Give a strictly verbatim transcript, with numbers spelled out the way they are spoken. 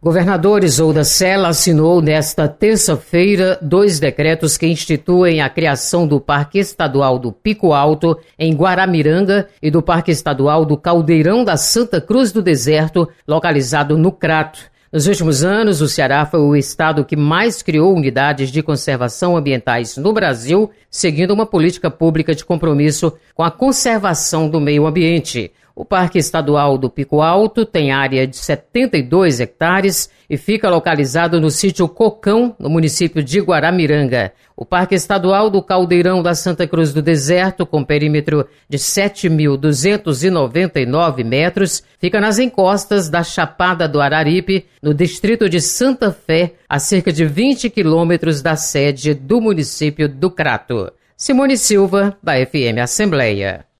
Governador Isolda Sela assinou nesta terça-feira dois decretos que instituem a criação do Parque Estadual do Pico Alto, em Guaramiranga, e do Parque Estadual do Caldeirão da Santa Cruz do Deserto, localizado no Crato. Nos últimos anos, o Ceará foi o estado que mais criou unidades de conservação ambientais no Brasil, seguindo uma política pública de compromisso com a conservação do meio ambiente. O Parque Estadual do Pico Alto tem área de setenta e dois hectares e fica localizado no sítio Cocão, no município de Guaramiranga. O Parque Estadual do Caldeirão da Santa Cruz do Deserto, com perímetro de sete mil duzentos e noventa e nove metros, fica nas encostas da Chapada do Araripe, no distrito de Santa Fé, a cerca de vinte quilômetros da sede do município do Crato. Simone Silva, da F M Assembleia.